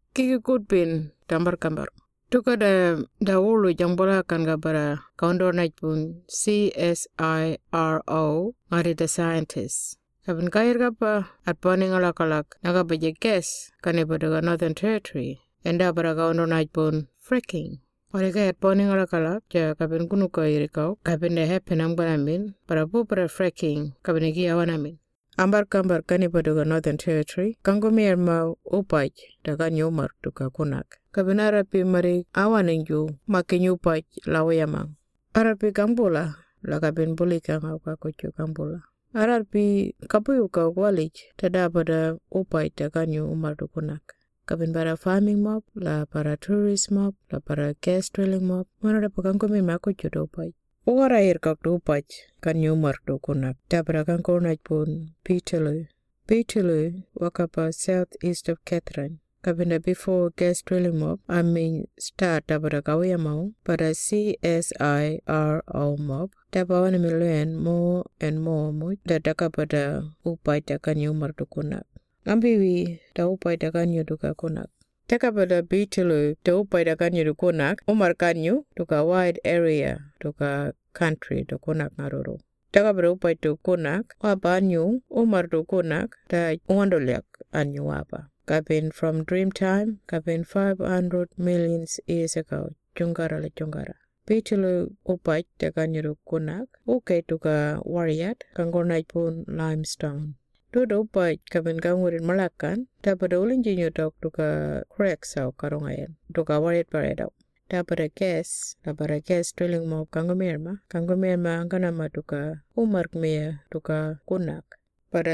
Kiki kutpin tambar-kambar. Tuka da ulu jangbola kan bara kaundo najpun CSIRO ngari the scientists. Kabin kair kapa at poning alakalak naga baje guess kane badaga Northern Territory enda bara kaundo najpun fracking. Warika at poning alakalak ja kabin kunu kair kau kabin de happen ambaramin para fracking kabin gi awanamin. Ambar kambar kani badaga Northern Territory kangomir ma upaj daga nyomar tuka kunak. Kabinara pi mari awaninju makinyu upaj lawayamang. Arapi kambola la kabin buli kanga kakuchu kambola. Arapi kapuyul ka walij tada pada upaj daga nyomar tukunak. Kabin para farming mob, la para tourist mob, la para gas drilling mob. Mana dapat kangomir ma kuchu upaj. Ora air kak upaj kan nyomar tukunak. Dabra kangkonaj pun Peterloo wakapa southeast of Catherine. Kabinda before gas drilling mob, start dabra kawiyamau pada CSIRO mob. Dabra wana learn more and more dadaka pada upaj dakan nyomar tukunak. Ambiwi da upaj dakan nyoduka kunak. Taka pada Peterloo da upaj dakan nyodukunak, umar kanyu tuka wide area tuka country tukunak ngaruru. Taka pada upaj tukunak, wapa anyu umar tukunak da uandolyak anyu wapa. Kabin from Dreamtime, kabin 500 million years ago, jungara. Peterloo upaj dakan nyodukunak, uke tuka wariat, kanggonaj pun limestone. Tudo upaj kabin kangurin malakan, dapat ulinji nyodok tuka cracks au karungayan, tuka wariat paredau. Dapat gas drilling mob kangomerma kanganama tuka umark mea tuka kunak. Pada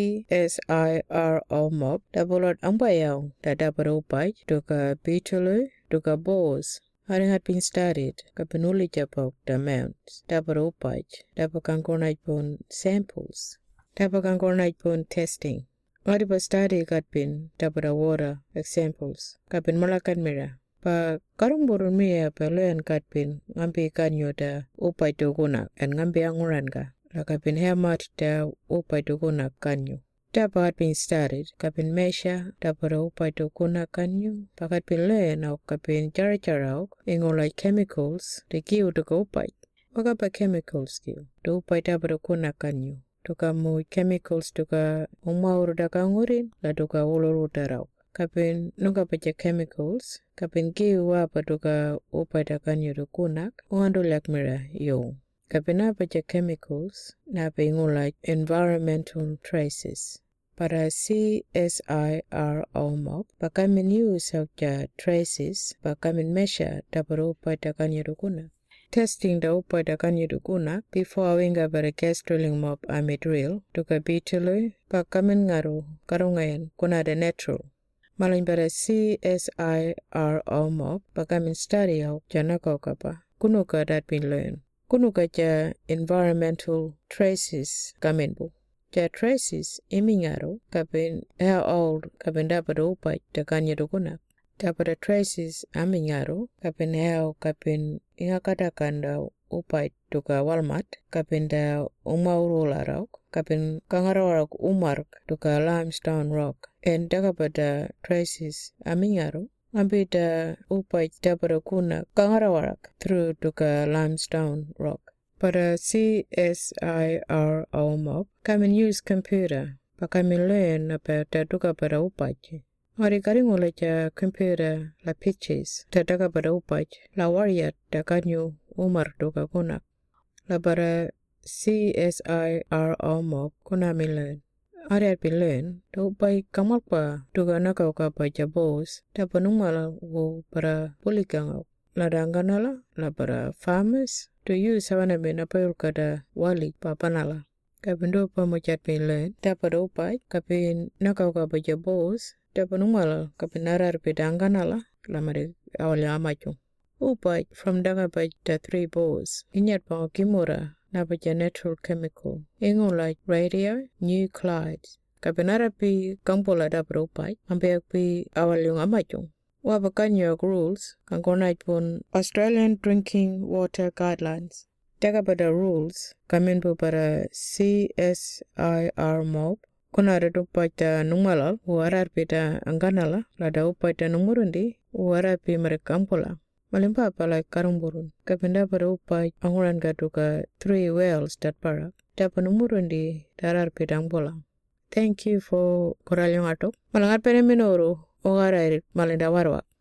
CSIRO mob, dapat ambayau dapat upaj tuka Peterloo tuka Bose. Hari had been studied kabin uli japok the mounts. Dapat upaj, dapat kangonaj pun samples. Dapat kangonaj pun testing. Hari pa study katpin dapat water examples. Kabin malakan mera. Pa karung burun mia pa learn katpin ngambi kanyo da upay tukunak and ngambi anguran ka. La kapin hemat da upay tukunak kanyo. Dapat been started kapin measure dapat upay tukunak kanyo. Pa katpin learn au kapin jara-jara ingolay chemicals de kiu tuka upay. Waka pa chemicals kiu. Da upay dapat tukunak kanyo. Tuka mu chemicals tuka umawur da kangurin la tuka uluru darau. Kapin nunga paja chemicals, kapin giwa paduka upada kanyo tukunak, uandolyak mira yo. Kapin na paja chemicals, na pingulay environmental traces. Para CSIRO mob, pakamin use of the traces, pakamin measure dapat upada kanyo tukunak. Testing da upada kanyo tukunak, before awinga para gas drilling mob drill, tuka Peterloo, pakamin ngaru karungayan kunada natural. Maling pada CSIRO mob, pakamin study au janakau kapa, kunuka dat bin learn. Kunuka ja environmental traces kaminbu. Ja traces imingaru kapin how old kapin dapat upaj dakanya dukunak. Dapat traces amingaru kapin how kapin ingakadakan da upaj duka walmat kapin da umaurula kapin kangarawak umark duka limestone rock. En daga pada traces amingaru ambida upaj dapat kuna kangarawarak through duka limestone rock. Pada CSIRO mob, kami use computer pa kami learn apa duka pada upaj. Hari kari ngula ja computer la pictures daga pada upaj la wariat dakanyu umar duka kunak. La pada CSIRO mob kunami learn. Hari at learn do by kamalpa duga nakau ka baca bos da panungala wo para pulikang la danganala la para farmers to use sawana mena payul kada wali papanala kabindo pa mochat pe learn da pada upai kapin nakau ka baca bos da panungala kapinarar pe danganala la mare awalya amachu upai from danga baca 3 bos inyat pa kimura nabaja natural chemical. Ingo like radio, nuclides. Kabinara pi kampola da berupai, ambil pi awal yung amajung. Wabakanyo rules, kangkonaj pun Australian Drinking Water Guidelines. Daga pada rules, kamin po para CSIR mob, Kunare dupaita numala uarar pita anganala lada upaita numurundi uara pi merekampola. Malimpa pala karumburun. Kapinda pada upai anguran gaduka 3 wells dat para. Dapa numurundi darar pidang bola. Thank you for koralyong atok. Malangat pere minoru ogara malinda warwa.